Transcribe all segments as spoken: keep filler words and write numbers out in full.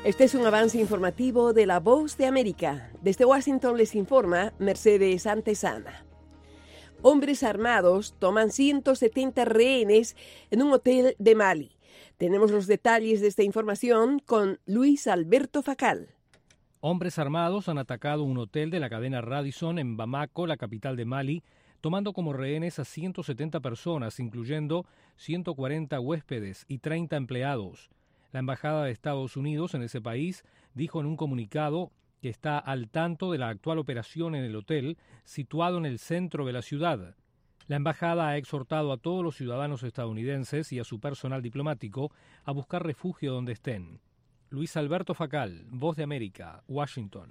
Este es un avance informativo de La Voz de América. Desde Washington les informa Mercedes Antesana. Hombres armados toman ciento setenta rehenes en un hotel de Mali. Tenemos los detalles de esta información con Luis Alberto Facal. Hombres armados han atacado un hotel de la cadena Radisson en Bamako, la capital de Mali, tomando como rehenes a ciento setenta personas, incluyendo ciento cuarenta huéspedes y treinta empleados. La Embajada de Estados Unidos en ese país dijo en un comunicado que está al tanto de la actual operación en el hotel, situado en el centro de la ciudad. La embajada ha exhortado a todos los ciudadanos estadounidenses y a su personal diplomático a buscar refugio donde estén. Luis Alberto Facal, Voz de América, Washington.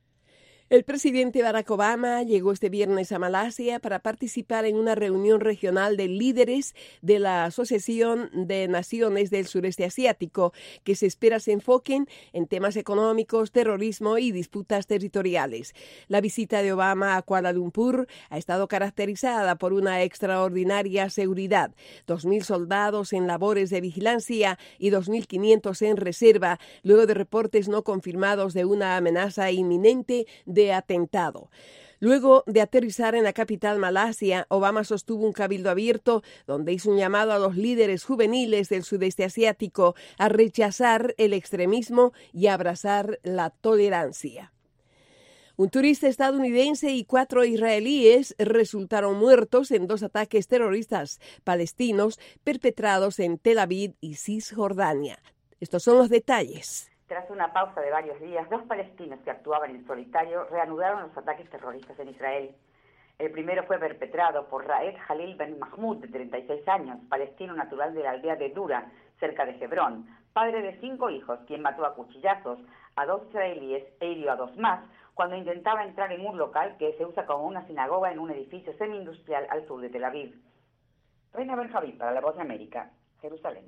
El presidente Barack Obama llegó este viernes a Malasia para participar en una reunión regional de líderes de la Asociación de Naciones del Sureste Asiático, que se espera se enfoquen en temas económicos, terrorismo y disputas territoriales. La visita de Obama a Kuala Lumpur ha estado caracterizada por una extraordinaria seguridad, dos mil soldados en labores de vigilancia y dos mil quinientos en reserva, luego de reportes no confirmados de una amenaza inminente de atentado. Luego de aterrizar en la capital Malasia, Obama sostuvo un cabildo abierto donde hizo un llamado a los líderes juveniles del sudeste asiático a rechazar el extremismo y a abrazar la tolerancia. Un turista estadounidense y cuatro israelíes resultaron muertos en dos ataques terroristas palestinos perpetrados en Tel Aviv y Cisjordania. Estos son los detalles. Tras una pausa de varios días, dos palestinos que actuaban en solitario reanudaron los ataques terroristas en Israel. El primero fue perpetrado por Raed Jalil Ben Mahmoud, de treinta y seis años, palestino natural de la aldea de Dura, cerca de Hebrón, padre de cinco hijos, quien mató a cuchillazos a dos israelíes e hirió a dos más cuando intentaba entrar en un local que se usa como una sinagoga en un edificio semi-industrial al sur de Tel Aviv. Reina Benjaví, para La Voz de América, Jerusalén.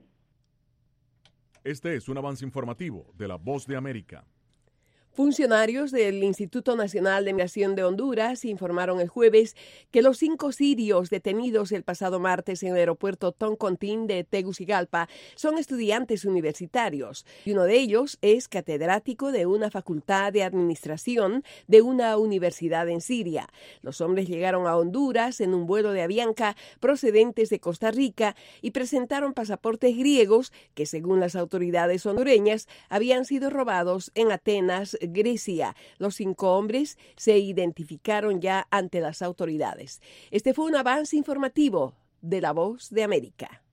Este es un avance informativo de La Voz de América. Funcionarios del Instituto Nacional de Migración de Honduras informaron el jueves que los cinco sirios detenidos el pasado martes en el aeropuerto Toncontín de Tegucigalpa son estudiantes universitarios, y uno de ellos es catedrático de una facultad de administración de una universidad en Siria. Los hombres llegaron a Honduras en un vuelo de Avianca procedentes de Costa Rica y presentaron pasaportes griegos que, según las autoridades hondureñas, habían sido robados en Atenas, Grecia. Los cinco hombres se identificaron ya ante las autoridades. Este fue un avance informativo de La Voz de América.